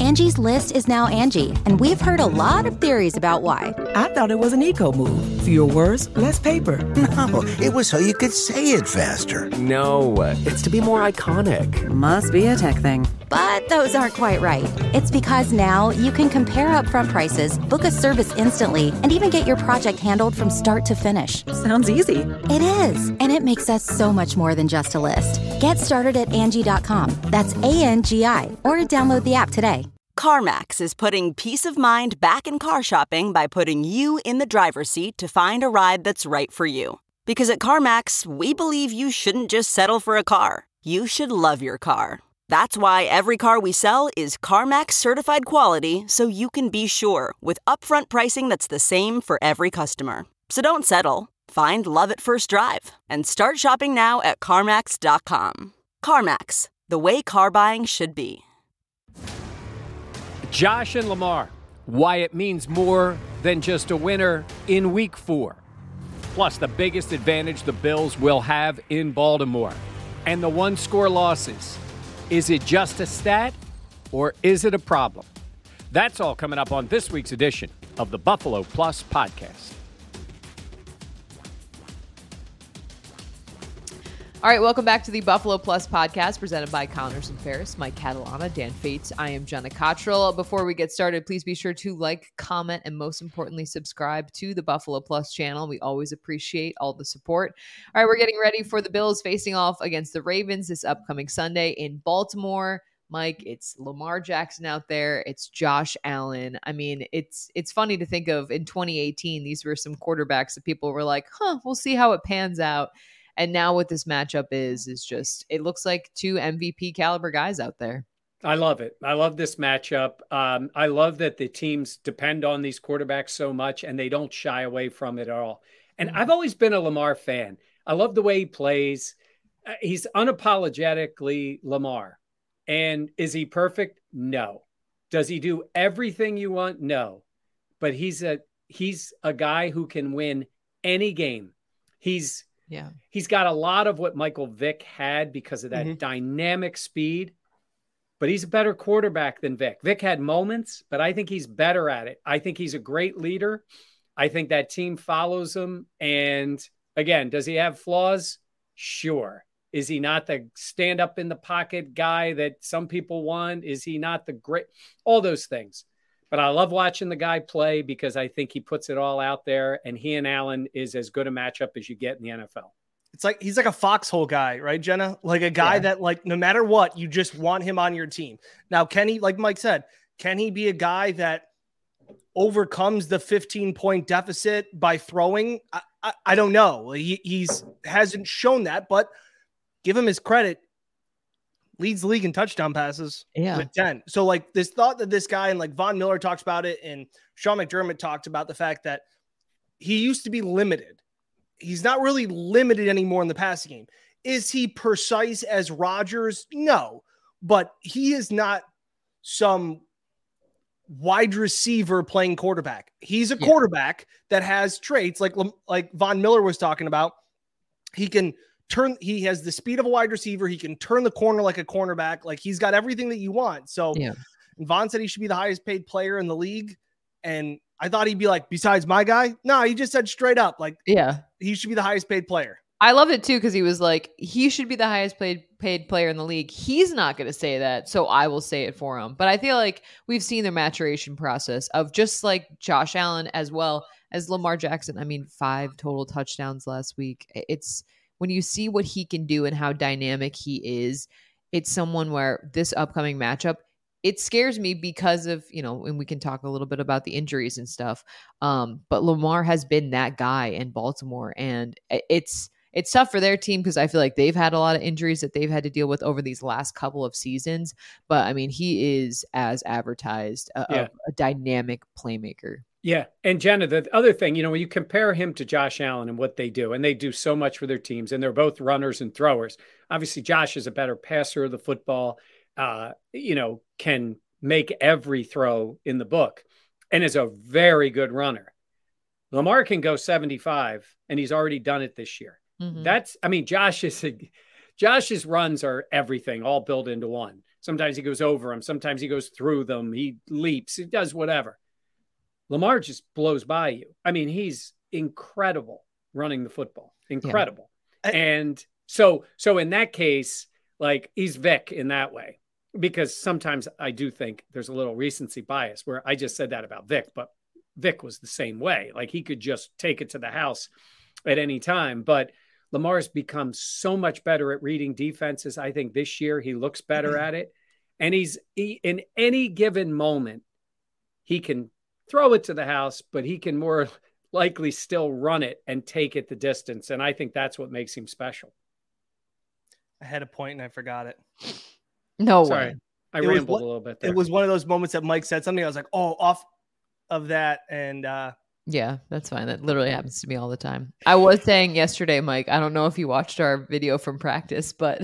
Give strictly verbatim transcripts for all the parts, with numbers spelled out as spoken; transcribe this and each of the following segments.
Angie's List is now Angie, and we've heard a lot of theories about why. I thought it was an eco move. Fewer words, less paper. No, it was so you could say it faster. No, it's to be more iconic. Must be a tech thing. But those aren't quite right. It's because now you can compare upfront prices, book a service instantly, and even get your project handled from start to finish. Sounds easy. It is, and it makes us so much more than just a list. Get started at Angie dot com. That's A N G I, or download the app today. CarMax is putting peace of mind back in car shopping by putting you in the driver's seat to find a ride that's right for you. Because at CarMax, we believe you shouldn't just settle for a car. You should love your car. That's why every car we sell is CarMax certified quality, so you can be sure with upfront pricing that's the same for every customer. So don't settle. Find love at first drive and start shopping now at CarMax dot com. CarMax, the way car buying should be. Josh and Lamar, why it means more than just a winner in week four. Plus the biggest advantage the Bills will have in Baltimore. And the one-score losses. Is it just a stat, or is it a problem? That's all coming up on this week's edition of the Buffalo Plus Podcast. All right, welcome back to the Buffalo Plus Podcast, presented by Connors and Ferris, Mike Catalana, Dan Fates. I am Jenna Cottrell. Before we get started, please be sure to like, comment, and most importantly, subscribe to the Buffalo Plus channel. We always appreciate all the support. All right, we're getting ready for the Bills facing off against the Ravens this upcoming Sunday in Baltimore. Mike, it's Lamar Jackson out there. It's Josh Allen. I mean, it's it's funny to think of in twenty eighteen, these were some quarterbacks that people were like, huh, we'll see how it pans out. And now what this matchup is, is just, it looks like two M V P caliber guys out there. I love it. I love this matchup. Um, I love that the teams depend on these quarterbacks so much and they don't shy away from it at all. And mm-hmm. I've always been a Lamar fan. I love the way he plays. Uh, he's unapologetically Lamar. And is he perfect? No. Does he do everything you want? No. But he's a he's a guy who can win any game. He's Yeah. He's got a lot of what Michael Vick had because of that mm-hmm. dynamic speed, but he's a better quarterback than Vick. Vick had moments, but I think he's better at it. I think he's a great leader. I think that team follows him. And again, does he have flaws? Sure. Is he not the stand up in the pocket guy that some people want? Is he not the great, all those things. But I love watching the guy play because I think he puts it all out there, and he and Allen is as good a matchup as you get in the N F L. It's like he's like a foxhole guy, right, Jenna? Like a guy yeah. that, like, no matter what, you just want him on your team. Now, can he, like Mike said, can he be a guy that overcomes the fifteen point deficit by throwing? I, I, I don't know. He he's hasn't shown that, but give him his credit. Leads the league in touchdown passes yeah. with ten. So like this thought that this guy, and like Von Miller talks about it, and Sean McDermott talked about the fact that he used to be limited. He's not really limited anymore in the passing game. Is he precise as Rodgers? No, but he is not some wide receiver playing quarterback. He's a yeah. quarterback that has traits like, like Von Miller was talking about. He can turn, he has the speed of a wide receiver. He can turn the corner like a cornerback. Like, he's got everything that you want. So yeah. Vaughn said he should be the highest paid player in the league. And I thought he'd be like, besides my guy. No, he just said straight up, like, yeah, he should be the highest paid player. I loved it too, because he was like, he should be the highest paid paid player in the league. He's not going to say that, so I will say it for him. But I feel like we've seen their maturation process of just like Josh Allen as well as Lamar Jackson. I mean, five total touchdowns last week. It's when you see what he can do and how dynamic he is, it's someone where this upcoming matchup, it scares me because of, you know, and we can talk a little bit about the injuries and stuff. Um, but Lamar has been that guy in Baltimore, and it's, It's tough for their team because I feel like they've had a lot of injuries that they've had to deal with over these last couple of seasons. But I mean, he is, as advertised, a, yeah. a, a dynamic playmaker. Yeah. And Jenna, the other thing, you know, when you compare him to Josh Allen and what they do, and they do so much for their teams, and they're both runners and throwers. Obviously, Josh is a better passer of the football, uh, you know, can make every throw in the book, and is a very good runner. Lamar can go seventy-five, and he's already done it this year. Mm-hmm. That's, I mean, Josh is, Josh's runs are everything, all built into one. Sometimes he goes over them. Sometimes he goes through them. He leaps. He does whatever. Lamar just blows by you. I mean, he's incredible running the football. Incredible. Yeah. And so, so in that case, like he's Vic in that way, because sometimes I do think there's a little recency bias where I just said that about Vic, but Vic was the same way. Like he could just take it to the house at any time. But Lamar's become so much better at reading defenses. I think this year he looks better mm-hmm. at it. And he's he, in any given moment, he can throw it to the house, but he can more likely still run it and take it the distance. And I think that's what makes him special. I had a point and I forgot it. No Sorry, way. I it rambled was, a little bit there. It was one of those moments that Mike said something. I was like, oh, off of that. And uh, yeah, that's fine. That literally happens to me all the time. I was saying yesterday, Mike, I don't know if you watched our video from practice, but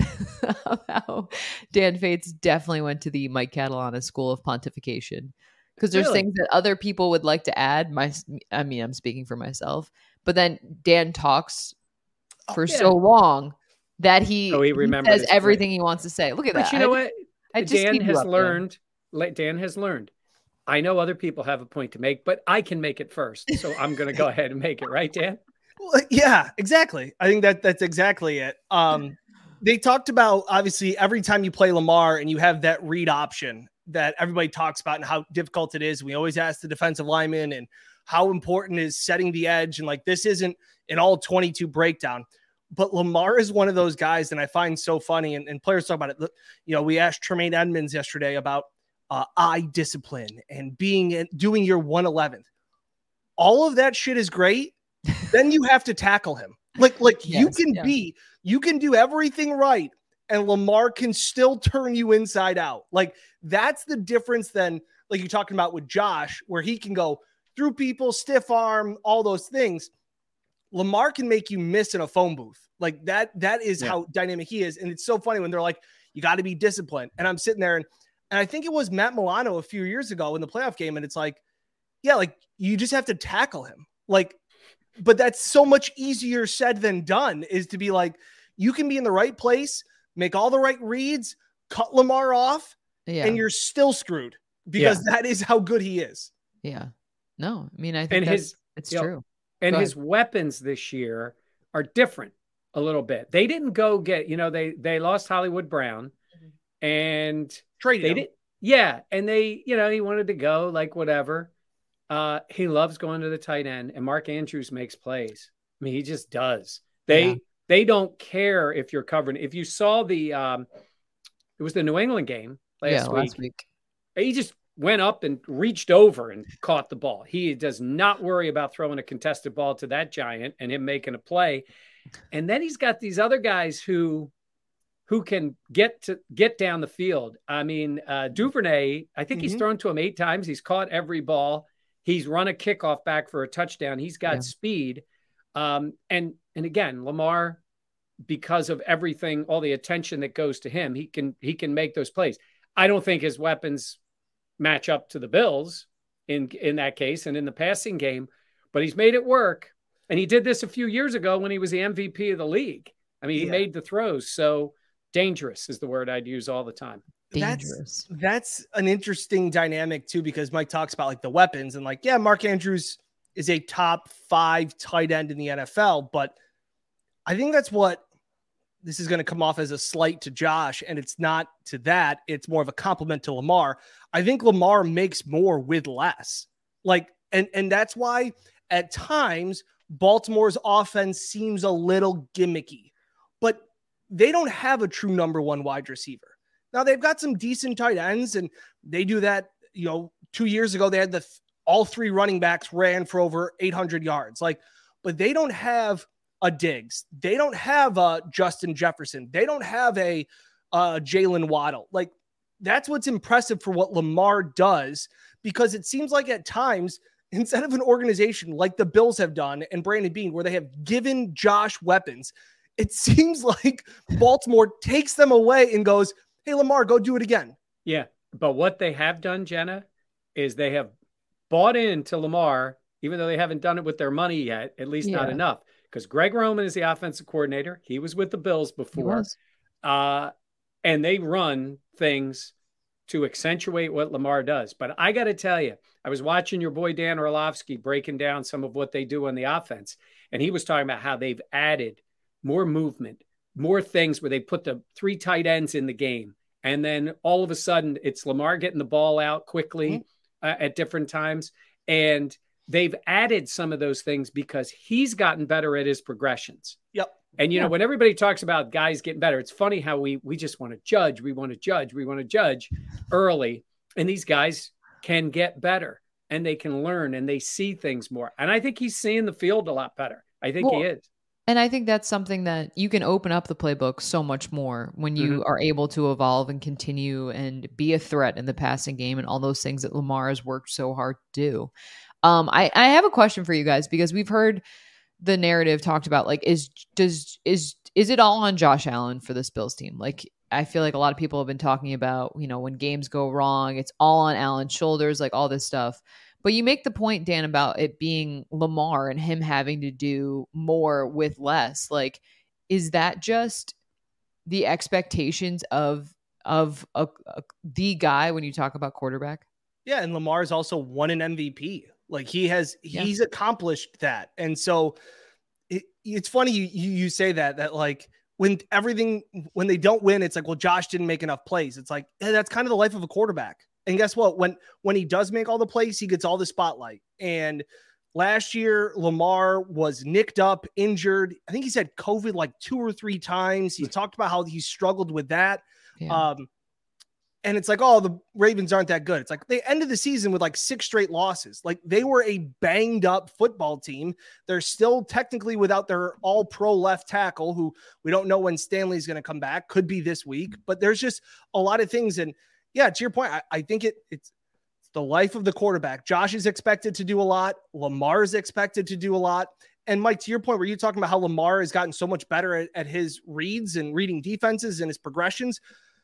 how Dan Fates definitely went to the Mike Catalana School of Pontification. Because there's Really? things that other people would like to add. My, I mean, I'm speaking for myself. But then Dan talks for oh, yeah. so long that he, oh, he, he remembers says everything he wants to say. Look at but that. you know I, what? I just Dan keep you has up, learned. Dan. Dan has learned. I know other people have a point to make, but I can make it first. So I'm going to go ahead and make it. Right, Dan? Well, yeah, exactly. I think that that's exactly it. Um, they talked about, obviously, every time you play Lamar and you have that read option that everybody talks about and how difficult it is. We always ask the defensive lineman and how important is setting the edge. And like, this isn't an all twenty-two breakdown, but Lamar is one of those guys. And I find so funny. And, and players talk about it. You know, we asked Tremaine Edmonds yesterday about uh, eye discipline and being, doing your one eleventh. All of that shit is great. Then you have to tackle him. Like, like yes, you can yeah. be, you can do everything right. And Lamar can still turn you inside out. Like that's the difference then, like you're talking about with Josh, where he can go through people, stiff arm, all those things. Lamar can make you miss in a phone booth. Like that, that is yeah. how dynamic he is. And it's so funny when they're like, you got to be disciplined. And I'm sitting there and, and I think it was Matt Milano a few years ago in the playoff game. And it's like, yeah, like you just have to tackle him. Like, but that's so much easier said than done, is to be like, you can be in the right place, make all the right reads, cut Lamar off, yeah. and you're still screwed because yeah. that is how good he is. Yeah. No, I mean, I think and that's, his, it's you know, true. And his weapons this year are different a little bit. They didn't go get, you know, they, they lost Hollywood Brown and traded they him. did. Yeah. And they, you know, he wanted to go like whatever. Uh, he loves going to the tight end, and Mark Andrews makes plays. I mean, he just does. They, yeah. They don't care if you're covering. If you saw the, um, it was the New England game last, yeah, week. last week. He just went up and reached over and caught the ball. He does not worry about throwing a contested ball to that giant and him making a play. And then he's got these other guys who, who can get to get down the field. I mean, uh, Duvernay, I think mm-hmm. he's thrown to him eight times. He's caught every ball. He's run a kickoff back for a touchdown. He's got yeah. speed. Um, and, and again, Lamar, because of everything, all the attention that goes to him, he can, he can make those plays. I don't think his weapons match up to the Bills in, in that case and in the passing game, but he's made it work. And he did this a few years ago when he was the M V P of the league. I mean, he yeah. made the throws. So dangerous is the word I'd use all the time. Dangerous. That's, that's an interesting dynamic too, because Mike talks about like the weapons and like, yeah, Mark Andrews is a top five tight end in the N F L, but I think that's what this is going to come off as a slight to Josh. And it's not to that. It's more of a compliment to Lamar. I think Lamar makes more with less. Like, and, and that's why at times Baltimore's offense seems a little gimmicky, but they don't have a true number one wide receiver. Now they've got some decent tight ends and they do that. You know, two years ago, they had the, all three running backs ran for over eight hundred yards. Like, but they don't have a Diggs. They don't have a Justin Jefferson. They don't have a uh, Jalen Waddle. Like, that's what's impressive for what Lamar does, because it seems like at times, instead of an organization like the Bills have done and Brandon Beane, where they have given Josh weapons, it seems like Baltimore takes them away and goes, hey, Lamar, go do it again. Yeah. But what they have done, Jenna, is they have bought into Lamar, even though they haven't done it with their money yet, at least yeah. not enough. Because Greg Roman is the offensive coordinator. He was with the Bills before. Uh, and they run things to accentuate what Lamar does. But I got to tell you, I was watching your boy Dan Orlovsky breaking down some of what they do on the offense, and he was talking about how they've added more movement, more things where they put the three tight ends in the game. And then all of a sudden it's Lamar getting the ball out quickly mm-hmm. uh, at different times. And they've added some of those things because he's gotten better at his progressions. Yep. And, you yeah. know, when everybody talks about guys getting better, it's funny how we, we just want to judge. We want to judge. We want to judge early. And these guys can get better and they can learn and they see things more. And I think he's seeing the field a lot better. I think well, he is. And I think that's something that you can open up the playbook so much more when you mm-hmm. are able to evolve and continue and be a threat in the passing game and all those things that Lamar has worked so hard to do. Um, I, I have a question for you guys because we've heard the narrative talked about, like, is does is is it all on Josh Allen for this Bills team? Like, I feel like a lot of people have been talking about, you know, when games go wrong, it's all on Allen's shoulders, like all this stuff. But you make the point, Dan, about it being Lamar and him having to do more with less. Like, is that just the expectations of of a, a, the guy when you talk about quarterback? Yeah, and Lamar's also won an M V P. Like he has, he's yeah. accomplished that. And so it, it's funny you, you you say that, that like when everything, when they don't win, it's like, well, Josh didn't make enough plays. It's like, hey, that's kind of the life of a quarterback. And guess what? When when he does make all the plays, he gets all the spotlight. And last year, Lamar was nicked up, injured. I think he's had COVID like two or three times. He talked about how he struggled with that. Yeah. Um, and it's like, oh, the Ravens aren't that good. It's like they ended the season with like six straight losses. Like they were a banged up football team. They're still technically without their all pro left tackle, who we don't know when Stanley's going to come back. Could be this week, but there's just a lot of things. And yeah, to your point, I, I think it it's the life of the quarterback. Josh is expected to do a lot. Lamar is expected to do a lot. And Mike, to your point, where you talking about how Lamar has gotten so much better at, at his reads and reading defenses and his progressions.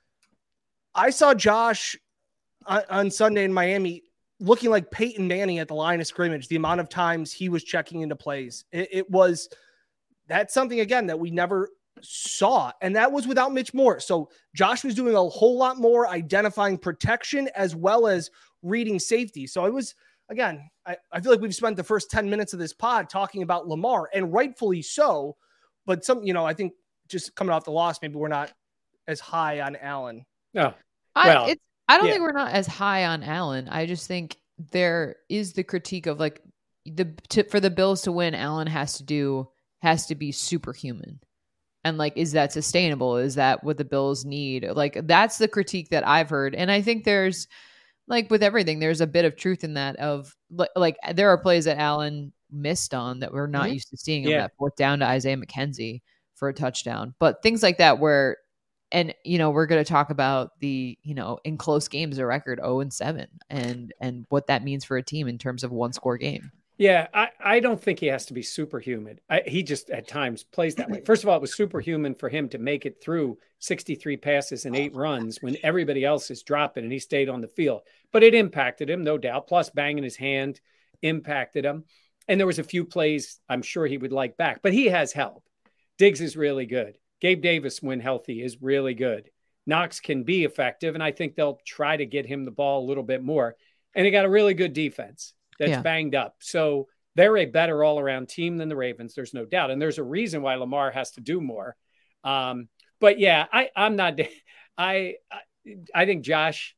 I saw Josh on, on Sunday in Miami looking like Peyton Manning at the line of scrimmage, the amount of times he was checking into plays. It, it was, that's something, again, that we never saw. And that was without Mitch Moore. So Josh was doing a whole lot more identifying protection as well as reading safety. So it was, again, I, I feel like we've spent the first ten minutes of this pod talking about Lamar, and rightfully so. But some, you know, I think just coming off the loss, maybe we're not as high on Allen. No, well, I, it's, I don't yeah. think we're not as high on Allen. I just think there is the critique of like the to, for the Bills to win, Allen has to do has to be superhuman, and like, is that sustainable? Is that what the Bills need? Like, that's the critique that I've heard, and I think there's like with everything, there's a bit of truth in that. Of like, like there are plays that Allen missed on that we're not mm-hmm. used to seeing. Him, yeah. that fourth down to Isaiah McKenzie for a touchdown, but things like that where. And, you know, we're going to talk about the, you know, in close games, a record oh and seven and, and what that means for a team in terms of one score game. Yeah. I, I don't think he has to be superhuman. I, he just at times plays that way. First of all, it was superhuman for him to make it through sixty-three passes and eight runs when everybody else is dropping and he stayed on the field, but it impacted him, no doubt. Plus banging his hand impacted him. And there was a few plays I'm sure he would like back, but he has help. Diggs is really good. Gabe Davis, when healthy, is really good. Knox can be effective, and I think they'll try to get him the ball a little bit more. And they got a really good defense that's yeah. banged up. So they're a better all-around team than the Ravens, there's no doubt. And there's a reason why Lamar has to do more. Um, but, yeah, I, I'm not – I I think Josh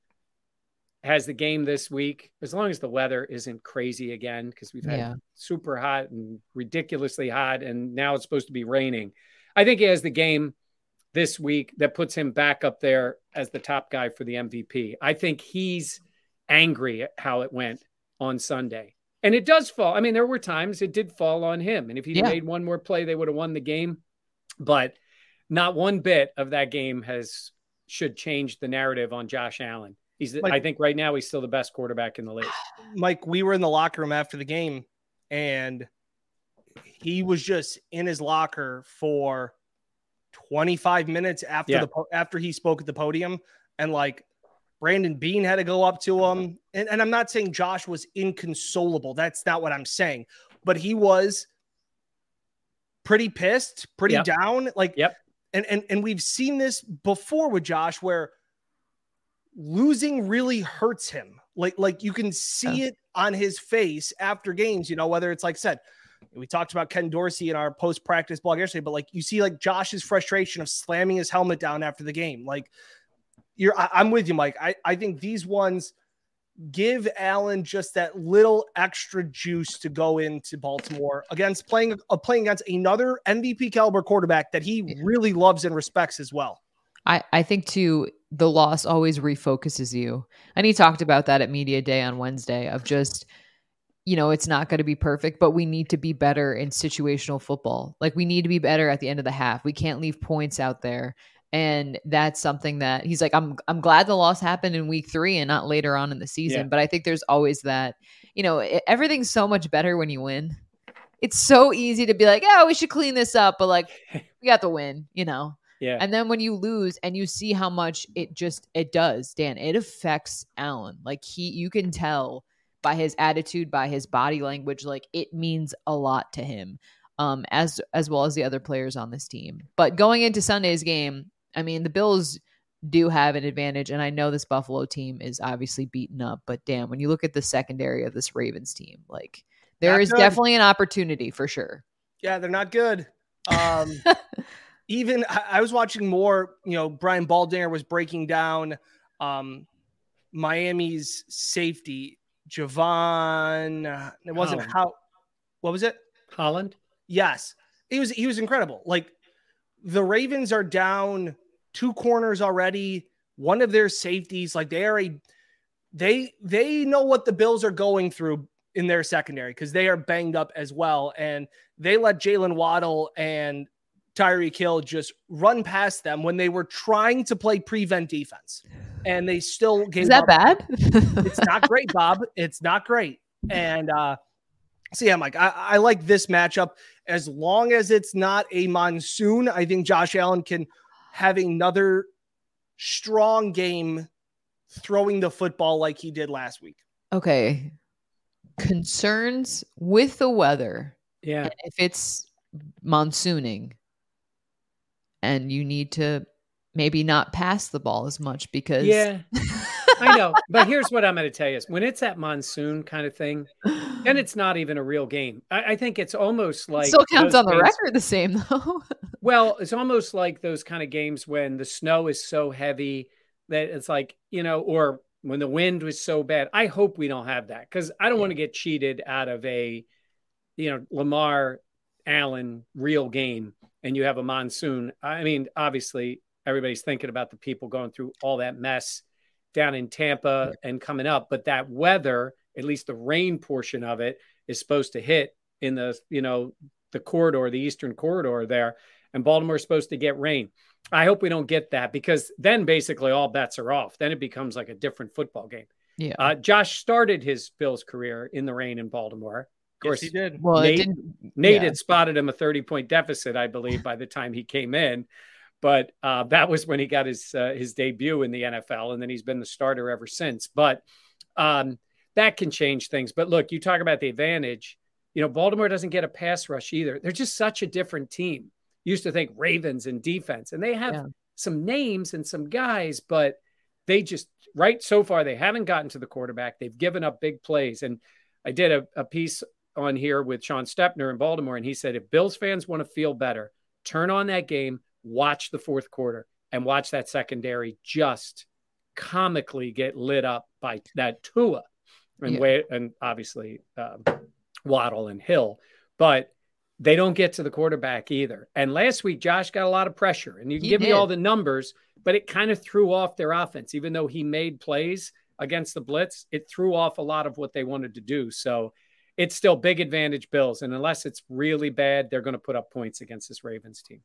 has the game this week, as long as the weather isn't crazy again, because we've had yeah. super hot and ridiculously hot, and now it's supposed to be raining. I think he has the game this week that puts him back up there as the top guy for the M V P. I think he's angry at how it went on Sunday. And it does fall. I mean, there were times it did fall on him. And if he yeah. made one more play, they would have won the game. But not one bit of that game has should change the narrative on Josh Allen. He's, Mike, I think right now he's still the best quarterback in the league. Mike, we were in the locker room after the game, and he was just in his locker for twenty-five minutes after yeah. the after he spoke at the podium, and like Brandon Beane had to go up to him. And, and I'm not saying Josh was inconsolable. That's not what I'm saying. But he was pretty pissed, pretty yep. down. Like, yep. and, and, and we've seen this before with Josh, where losing really hurts him. Like, like you can see yeah. it on his face after games, you know, whether it's like said, we talked about Ken Dorsey in our post-practice blog yesterday, but like you see like Josh's frustration of slamming his helmet down after the game. Like you're, I, I'm with you, Mike. I, I think these ones give Allen just that little extra juice to go into Baltimore against playing, uh, playing against another M V P caliber quarterback that he really loves and respects as well. I, I think too, the loss always refocuses you. And he talked about that at Media Day on Wednesday of just, you know, it's not going to be perfect, but we need to be better in situational football. Like we need to be better at the end of the half. We can't leave points out there. And that's something that he's like, I'm, I'm glad the loss happened in week three and not later on in the season. Yeah. But I think there's always that, you know, it, everything's so much better when you win. It's so easy to be like, oh, we should clean this up. But like, we got the win, you know? Yeah. And then when you lose and you see how much it just, it does, Dan, it affects Allen. Like he, you can tell by his attitude, by his body language, like it means a lot to him, um, as, as well as the other players on this team. But going into Sunday's game, I mean, the Bills do have an advantage. And I know this Buffalo team is obviously beaten up, but damn, when you look at the secondary of this Ravens team, like there not is good. Definitely an opportunity for sure. Yeah, they're not good. Um, Even I was watching more, you know, Brian Baldinger was breaking down um, Miami's safety, Javon. It wasn't Holland. how, what was it? Holland. Yes. He was, he was incredible. Like the Ravens are down two corners already. One of their safeties, like they are a, they, they know what the Bills are going through in their secondary because they are banged up as well. And they let Jalen Waddle and Tyreek Hill just run past them when they were trying to play prevent defense, and they still gave Is that up. bad? It's not great, Bob. It's not great. And uh, so yeah, Mike, I, I like this matchup as long as it's not a monsoon. I think Josh Allen can have another strong game throwing the football like he did last week. Okay. Concerns with the weather. Yeah. And if it's monsooning, and you need to maybe not pass the ball as much because yeah, I know. But here's what I'm going to tell you is when it's that monsoon kind of thing, and it's not even a real game. I, I think it's almost like it still counts on the games, record the same though. Well, it's almost like those kind of games when the snow is so heavy that it's like, you know, or when the wind was so bad. I hope we don't have that because I don't yeah. want to get cheated out of a, you know, Lamar Allen real game. And you have a monsoon. I mean, obviously, everybody's thinking about the people going through all that mess down in Tampa and coming up. But that weather, at least the rain portion of it, is supposed to hit in the, you know, the corridor, the eastern corridor there. And Baltimore's supposed to get rain. I hope we don't get that because then basically all bets are off. Then it becomes like a different football game. Yeah. Uh, Josh started his Bills career in the rain in Baltimore. Of course, yes, he did. Well, Nate, didn't, Nate yeah. had spotted him a thirty-point deficit, I believe, by the time he came in. But uh, that was when he got his uh, his debut in the N F L, and then he's been the starter ever since. But um, that can change things. But look, you talk about the advantage. You know, Baltimore doesn't get a pass rush either. They're just such a different team. You used to think Ravens and defense, and they have yeah. some names and some guys, but they just, right so far, they haven't gotten to the quarterback. They've given up big plays. And I did a, a piece on here with Sean Stepner in Baltimore. And he said, if Bills fans want to feel better, turn on that game, watch the fourth quarter and watch that secondary just comically get lit up by that Tua and, yeah. way, and obviously um, Waddle and Hill, but they don't get to the quarterback either. And last week, Josh got a lot of pressure and you can he give did. me all the numbers, but it kind of threw off their offense. Even though he made plays against the blitz, it threw off a lot of what they wanted to do. So it's still big advantage Bills. And unless it's really bad, they're going to put up points against this Ravens team.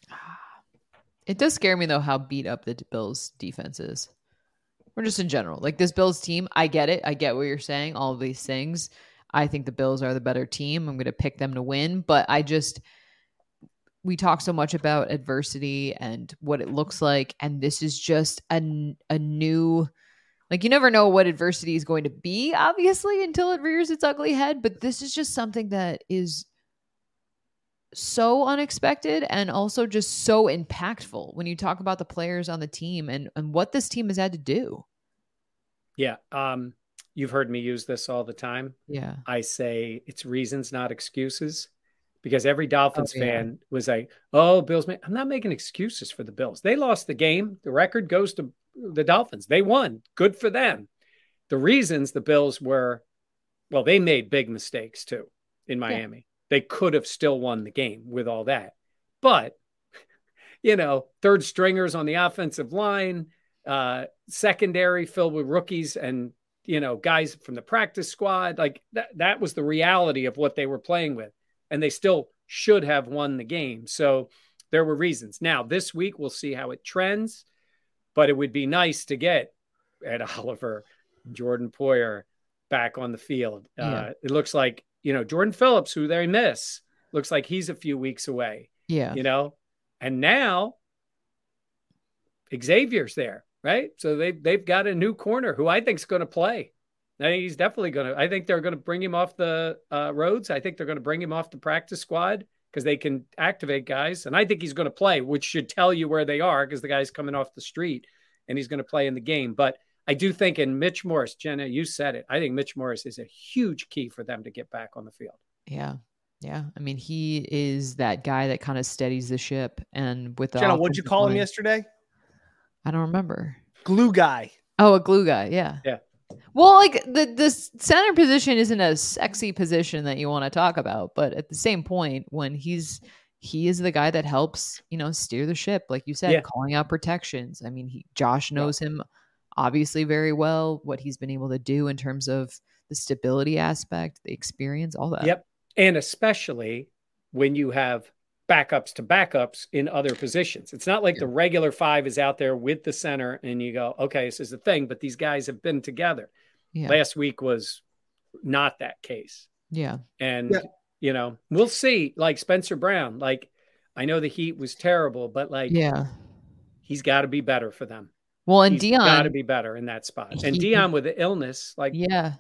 It does scare me, though, how beat up the Bills defense is. Or just in general. Like this Bills team, I get it. I get what you're saying, all of these things. I think the Bills are the better team. I'm going to pick them to win. But I just, we talk so much about adversity and what it looks like. And this is just a, a new... Like, you never know what adversity is going to be, obviously, until it rears its ugly head. But this is just something that is so unexpected and also just so impactful when you talk about the players on the team and, and what this team has had to do. Yeah. Um, you've heard me use this all the time. Yeah. I say it's reasons, not excuses, because every Dolphins Oh, yeah. fan was like, oh, Bills, ma-" I'm not making excuses for the Bills. They lost the game. The record goes to the Dolphins. They won. Good for them. The reasons the Bills were, well, they made big mistakes too in Miami. Yeah. They could have still won the game with all that. But, you know, third stringers on the offensive line, uh, secondary filled with rookies and, you know, guys from the practice squad. Like that, that was the reality of what they were playing with. And they still should have won the game. So there were reasons. Now, this week, we'll see how it trends. But it would be nice to get Ed Oliver, Jordan Poyer back on the field. Yeah. Uh, it looks like, you know, Jordan Phillips, who they miss, looks like he's a few weeks away. Yeah. You know, and now Xavier's there, right? So they've, they've got a new corner who I think is going to play. I think he's definitely going to, I think they're going to bring him off the uh, roads. I think they're going to bring him off the practice squad because they can activate guys. And I think he's going to play, which should tell you where they are because the guy's coming off the street and he's going to play in the game. But I do think in Mitch Morse, Jenna, you said it. I think Mitch Morse is a huge key for them to get back on the field. Yeah. Yeah. I mean, he is that guy that kind of steadies the ship. And with the Jenna, what'd you call line, him yesterday? I don't remember. Glue guy. Oh, a glue guy. Yeah. Yeah. Well, like the, the center position isn't a sexy position that you want to talk about, but at the same point, when he's, he is the guy that helps, you know, steer the ship. Like you said, yeah. calling out protections. I mean, he, Josh knows yeah. him obviously very well, what he's been able to do in terms of the stability aspect, the experience, all that. Yep. And especially when you have backups to backups in other positions. It's not like yeah. the regular five is out there with the center and you go, okay, this is the thing, but these guys have been together. Yeah. Last week was not that case. Yeah. And, yeah. you know, we'll see, like Spencer Brown, like I know the heat was terrible, but like, yeah, he's got to be better for them. Well, and he's Dion got to be better in that spot. And he, Dion with the illness, like, yeah,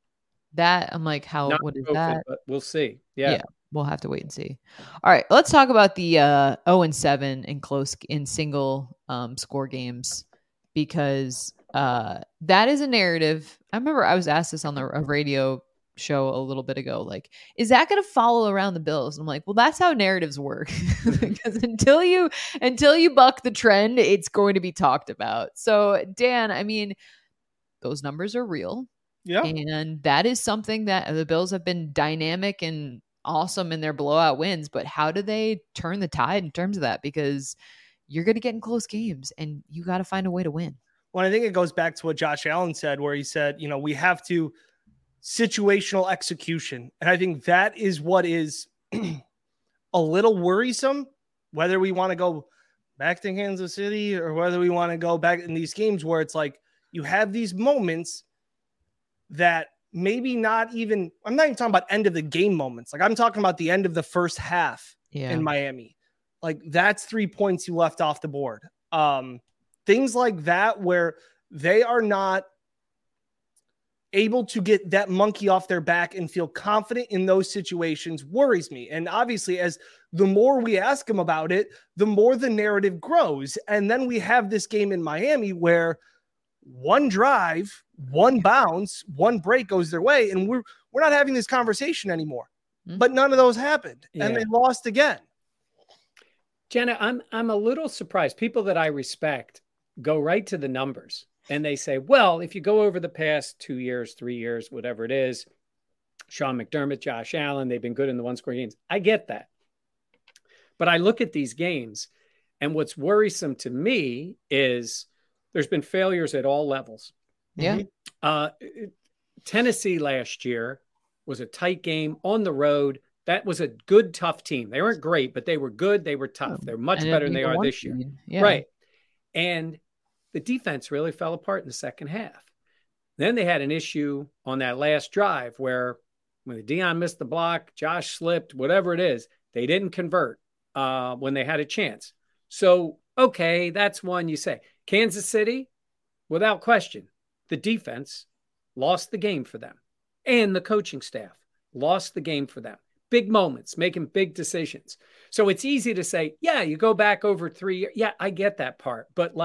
that I'm like, how, what is COVID, that? But we'll see. Yeah. yeah. We'll have to wait and see. All right, let's talk about the uh, oh and seven in close in single um, score games because uh, that is a narrative. I remember I was asked this on the a radio show a little bit ago. Like, is that going to follow around the Bills? I'm like, well, that's how narratives work. Because until you until you buck the trend, it's going to be talked about. So, Dan, I mean, those numbers are real. Yeah, and that is something that the Bills have been dynamic and awesome in their blowout wins, but how do they turn the tide in terms of that? Because you're going to get in close games and you got to find a way to win. Well, I think it goes back to what Josh Allen said, where he said, you know, we have to situational execution. And I think that is what is a little worrisome, whether we want to go back to Kansas City or whether we want to go back in these games where it's like you have these moments that maybe not even, I'm not even talking about end of the game moments. Like I'm talking about the end of the first half yeah. in Miami. Like that's three points you left off the board. Um, things like that, where they are not able to get that monkey off their back and feel confident in those situations worries me. And obviously as the more we ask them about it, the more the narrative grows. And then we have this game in Miami where one drive, one bounce, one break goes their way, and we're we're not having this conversation anymore. Mm-hmm. But none of those happened, yeah. and they lost again. Jenna, I'm I'm a little surprised. People that I respect go right to the numbers, and they say, "Well, if you go over the past two years, three years, whatever it is, Sean McDermott, Josh Allen, they've been good in the one-score games." I get that, but I look at these games, and what's worrisome to me is there's been failures at all levels. Yeah. Uh, Tennessee last year was a tight game on the road. That was a good, tough team. They weren't great, but they were good. They were tough. They're much and better than they are this year. Yeah. Right. And the defense really fell apart in the second half. Then they had an issue on that last drive where when Dion missed the block, Josh slipped, whatever it is, they didn't convert uh, when they had a chance. So, okay, that's one you say. Kansas City, without question, the defense lost the game for them. And the coaching staff lost the game for them. Big moments, making big decisions. So it's easy to say, yeah, you go back over three years. Yeah, I get that part. But like,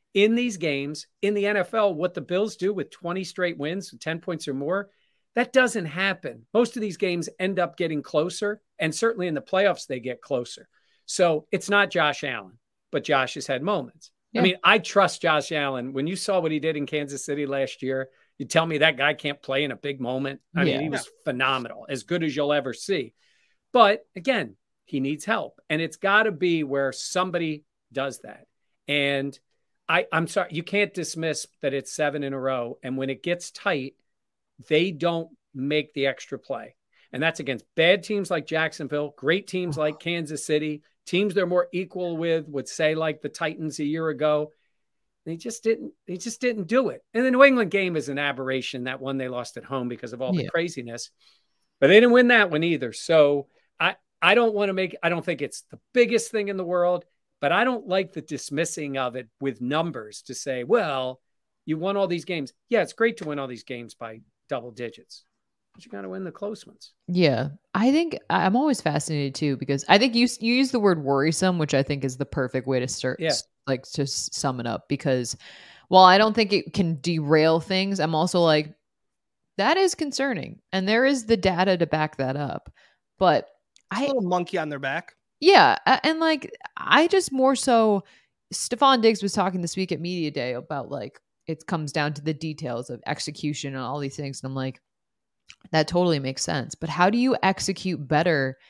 in these games, in the N F L, what the Bills do with twenty straight wins, ten points or more, that doesn't happen. Most of these games end up getting closer, and certainly in the playoffs, they get closer. So it's not Josh Allen, but Josh has had moments. Yeah. I mean, I trust Josh Allen. When you saw what he did in Kansas City last year, you tell me that guy can't play in a big moment. I yeah. mean, he was phenomenal, as good as you'll ever see. But again, he needs help. And it's got to be where somebody does that. And I, I'm sorry, you can't dismiss that it's seven in a row. And when it gets tight, they don't make the extra play. And that's against bad teams like Jacksonville, great teams like Kansas City, teams they're more equal with, would say like the Titans a year ago. They just didn't, they just didn't do it. And the New England game is an aberration, that one they lost at home because of all yeah. the craziness. But they didn't win that one either. So I, I don't want to make, I don't think it's the biggest thing in the world, but I don't like the dismissing of it with numbers to say, well, you won all these games. Yeah, it's great to win all these games by double digits, but you got to win the close ones. Yeah. I think I'm always fascinated too, because I think you, you use the word worrisome, which I think is the perfect way to start, yeah. like to sum it up, because while I don't think it can derail things, I'm also like, that is concerning. And there is the data to back that up. But it's I, a little monkey on their back. Yeah. And like, I just more so, Stephon Diggs was talking this week at Media Day about like, it comes down to the details of execution and all these things. And I'm like, that totally makes sense. But how do you execute better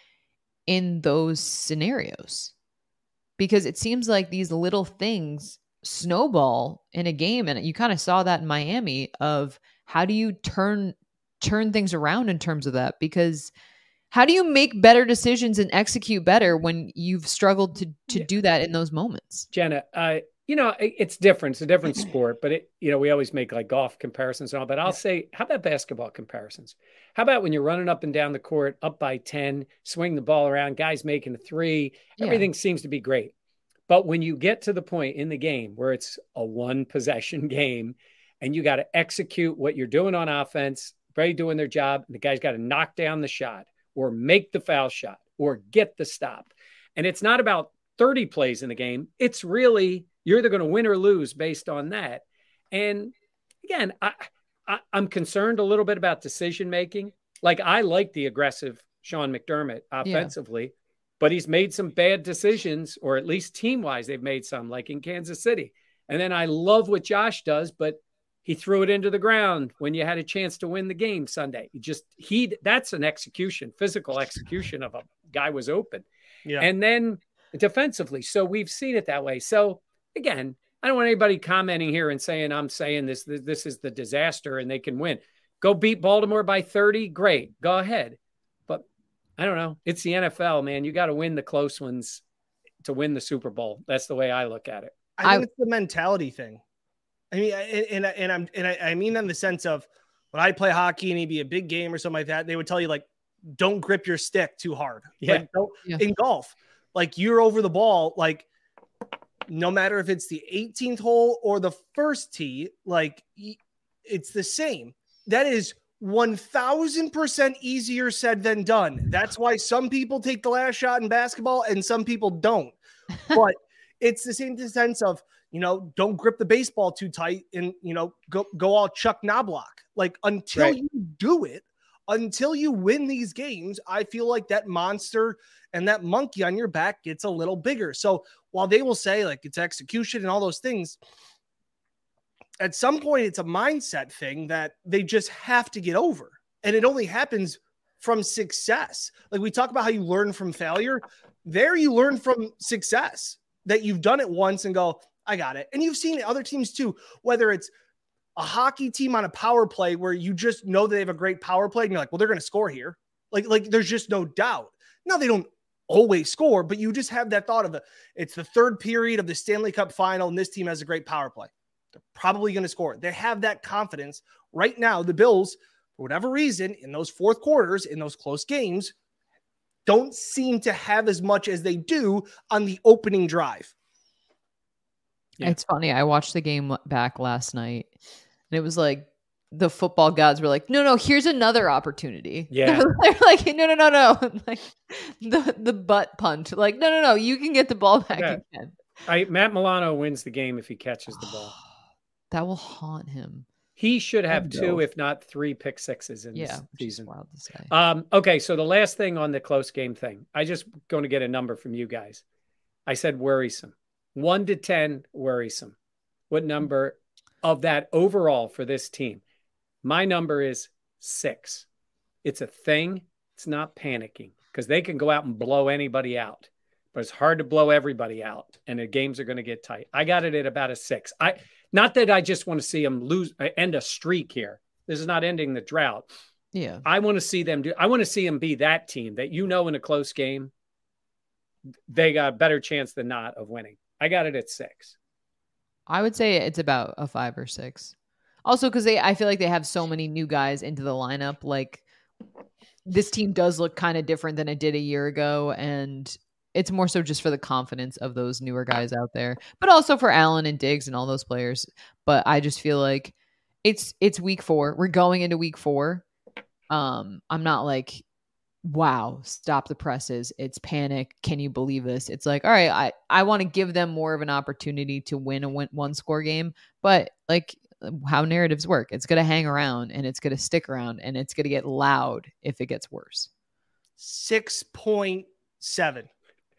in those scenarios? Because it seems like these little things snowball in a game. And you kind of saw that in Miami of how do you turn, turn things around in terms of that? Because how do you make better decisions and execute better when you've struggled to, to yeah. do that in those moments? Jenna, uh, you know, it, it's different. It's a different sport, but it, you know, we always make like golf comparisons and all, but I'll yeah. say, how about basketball comparisons? How about when you're running up and down the court, up by ten, swing the ball around, guys making a three, yeah. everything seems to be great. But when you get to the point in the game where it's a one possession game and you got to execute what you're doing on offense, everybody doing their job, and the guy's got to knock down the shot or make the foul shot or get the stop. And it's not about thirty plays in the game. It's really, you're either going to win or lose based on that. And again, I, I, I'm concerned a little bit about decision-making. Like, I like the aggressive Sean McDermott offensively, yeah. but he's made some bad decisions, or at least team-wise, they've made some, like in Kansas City. And then I love what Josh does, but he threw it into the ground when you had a chance to win the game Sunday. He just, he, that's an execution, physical execution of a guy was open. Yeah. And then defensively. So we've seen it that way. So again, I don't want anybody commenting here and saying, I'm saying this, this, this is the disaster and they can win. Go beat Baltimore by thirty. Great. Go ahead. But I don't know. It's the N F L, man. You got to win the close ones to win the Super Bowl. That's the way I look at it. I think I, it's the mentality thing. I mean, and, and, and I'm, and I, I mean, in the sense of when I play hockey and it'd be a big game or something like that, they would tell you like, don't grip your stick too hard. Yeah. Like, don't, yeah. In golf, like you're over the ball, like no matter if it's the eighteenth hole or the first tee, like it's the same. That is one thousand percent easier said than done. That's why some people take the last shot in basketball and some people don't. But it's the same sense of, you know, don't grip the baseball too tight and, you know, go, go all Chuck Knobloch. Like until right. you do it, until you win these games, I feel like that monster and that monkey on your back gets a little bigger. So while they will say like it's execution and all those things, at some point it's a mindset thing that they just have to get over. And it only happens from success. Like we talk about how you learn from failure. There you learn from success, that you've done it once and go, I got it. And you've seen other teams too, whether it's a hockey team on a power play where you just know they have a great power play and you're like, well, they're going to score here. Like, like there's just no doubt. Now they don't always score, but you just have that thought of the, it's the third period of the Stanley Cup final and this team has a great power play. They're probably going to score. They have that confidence. Right now, the Bills, for whatever reason, in those fourth quarters, in those close games, don't seem to have as much as they do on the opening drive. Yeah. It's funny. I watched the game back last night and it was like the football gods were like, no, no, here's another opportunity. Yeah. They're like, no, no, no, no. Like the, the butt punt. Like, no, no, no, you can get the ball back yeah. again. I Matt Milano wins the game if he catches the ball. That will haunt him. He should have I two, know. if not three, pick sixes in Yeah, this which is season. wild to say. Um, okay, so the last thing on the close game thing, I just going to get a number from you guys. I said worrisome. One to ten, worrisome. What number of that overall for this team? My number is six. It's a thing. It's not panicking because they can go out and blow anybody out, but it's hard to blow everybody out, and the games are going to get tight. I got it at about a six. I not that I just want to see them lose, end a streak here. This is not ending the drought. Yeah, I want to see them do. I want to see them be that team that you know in a close game, they got a better chance than not of winning. I got it at six. I would say it's about a five or six. Also, because they, I feel like they have so many new guys into the lineup. Like this team does look kind of different than it did a year ago, and it's more so just for the confidence of those newer guys out there, but also for Allen and Diggs and all those players. But I just feel like it's it's week four. We're going into week four. Um, I'm not like, wow, stop the presses. It's panic. Can you believe this? It's like, all right, I, I want to give them more of an opportunity to win a win, one score game, but like how narratives work, it's going to hang around and it's going to stick around and it's going to get loud if it gets worse. six point seven.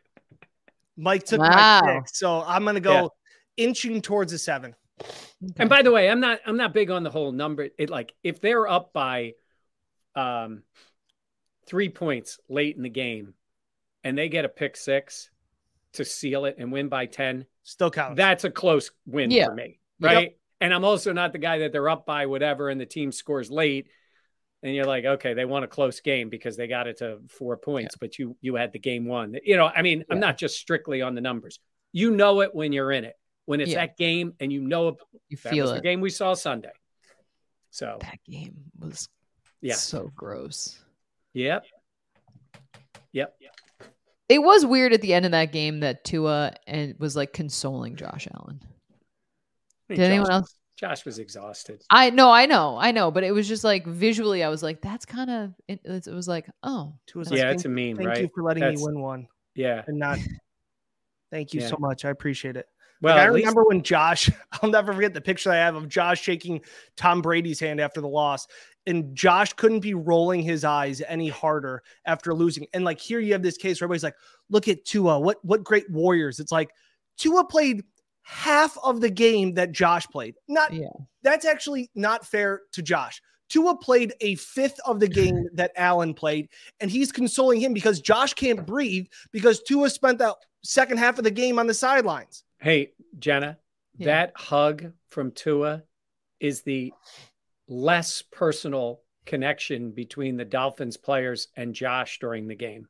Mike took Wow. my six, so I'm going to go Yeah. inching towards a seven. Okay. And by the way, I'm not I'm not big on the whole number. It like if they're up by um three points late in the game and they get a pick six to seal it and win by ten, Still counts. that's a close win Yeah. for me. Right. And I'm also not the guy that they're up by whatever and the team scores late. And you're like, okay, they won a close game because they got it to four points, but you you had the game won. You know, I mean, I'm Yeah. not just strictly on the numbers. You know it when you're in it. When it's Yeah. that game and you know it, You that feel was it. the game we saw Sunday. So, That game was yeah. so gross. Yep. Yep. It was weird at the end of that game that Tua and was like consoling Josh Allen. I mean, Did anyone Josh, else? Josh was exhausted. I know, I know, I know, but it was just like visually, I was like, that's kind of, it, it was like, oh, Tua's that's- Yeah, like, it's a meme, Thank right? you for letting That's- me win one Yeah. and not. Thank you Yeah. so much. I appreciate it. Well, Like, I at least- remember when Josh, I'll never forget the picture I have of Josh shaking Tom Brady's hand after the loss. And Josh couldn't be rolling his eyes any harder after losing. And like here you have this case where everybody's like, look at Tua. What, what great warriors. It's like Tua played half of the game that Josh played. Not Yeah. That's actually not fair to Josh. Tua played a fifth of the game that Allen played, and he's consoling him because Josh can't breathe because Tua spent that second half of the game on the sidelines. Hey, Jenna, Yeah. that hug from Tua is the less personal connection between the Dolphins players and Josh during the game.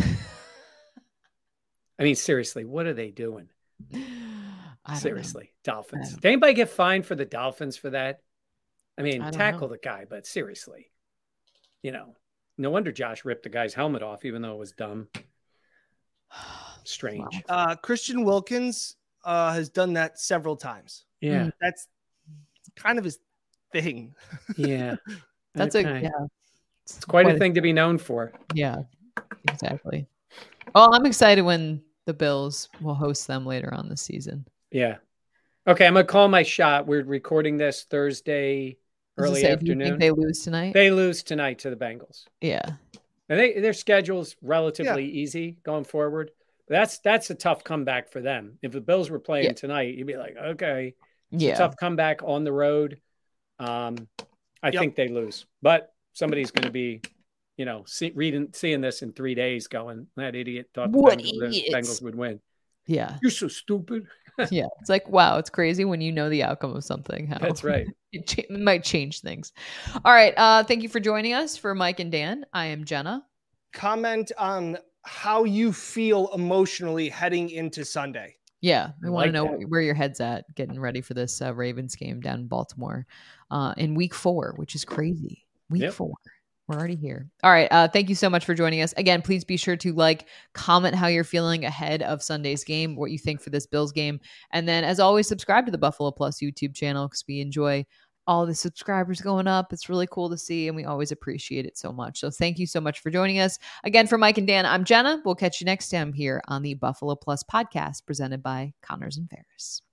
I mean, seriously, what are they doing? I don't Seriously, I Dolphins. don't- Did anybody get fined for the Dolphins for that? I mean, I don't tackle know. the guy, but seriously, you know, no wonder Josh ripped the guy's helmet off, even though it was dumb. know. Strange. Wow. Uh, Christian Wilkins uh, has done that several times. Yeah. That's kind of his thing. Yeah. That's Okay. a, yeah. It's quite a thing to be known for. Yeah, exactly. Well, I'm excited when the Bills will host them later on this season. Yeah. Okay, I'm gonna call my shot. We're recording this Thursday I was gonna early say, do you afternoon. think they lose tonight? They lose tonight to the Bengals. yeah. And they their schedule's relatively easy going forward. That's that's a tough comeback for them. If the Bills were playing Yeah. tonight, you'd be like, okay, it's Yeah. a tough comeback on the road. Um, I Yep. think they lose, but somebody's going to be, you know, see, reading, seeing this in three days, going, that idiot thought the What Bengals, the idiots. Bengals would win. Yeah. You're so stupid. Yeah. It's like, wow, it's crazy when you know the outcome of something. How That's right. It, cha- it might change things. All right. Uh, thank you for joining us. For Mike and Dan, I am Jenna. Comment on how you feel emotionally heading into Sunday. Yeah, we I want to like know that. where, where your head's at getting ready for this uh, Ravens game down in Baltimore uh, in week four, which is crazy. Week Yep. four. We're already here. All right. Uh, thank you so much for joining us. Again, please be sure to like, comment how you're feeling ahead of Sunday's game, what you think for this Bills game. And then, as always, subscribe to the Buffalo Plus YouTube channel because we enjoy all the subscribers going up. It's really cool to see, and we always appreciate it so much. So thank you so much for joining us. Again, for Mike and Dan, I'm Jenna. We'll catch you next time here on the Buffalo Plus podcast presented by Connors and Ferris.